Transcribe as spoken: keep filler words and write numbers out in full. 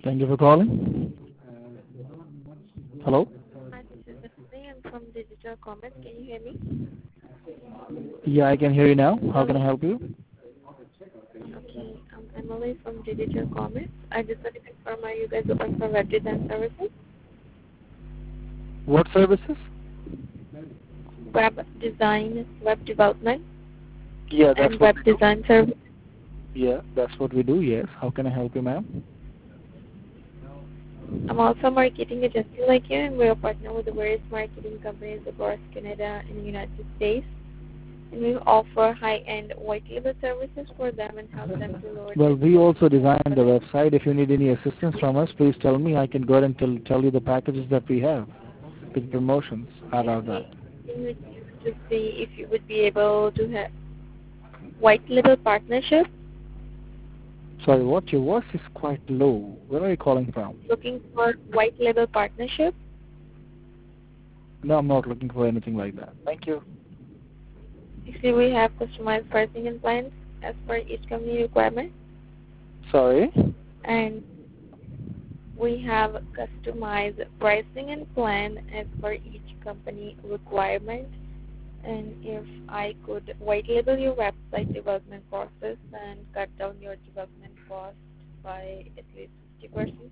Thank you for calling. Hello? Hi, this is Destiny. I'm from Digital Comet. Can you hear me? Yeah, I can hear you now. How can I Hello. help you? Okay, I'm Emily from Digital Comet. I just want to confirm, are you guys open for web design services? What services? Web design, web development, Yeah, that's and what web we do. design service. Yeah, that's what we do, yes. How can I help you, ma'am? I'm also a marketing agency like you, and we're a partner with the various marketing companies across Canada and the United States. And we offer high-end white label services for them and help them to lower Well, their we also development design costs for the them. website. If you need any assistance from us, please tell me. I can go ahead and tell, tell you the packages that we have with promotions Can about that. you, can you just see if you would be able to have white label partnership? Sorry, what? Your voice is quite low. Where are you calling from? Looking for white label partnership? No, I'm not looking for anything like that. Thank you. Actually, we have customized pricing and plans as per each company requirement, Sorry? and we have customized pricing and plan as per each company requirement. And if I could white label your website development process and cut down your development cost by at least fifty percent.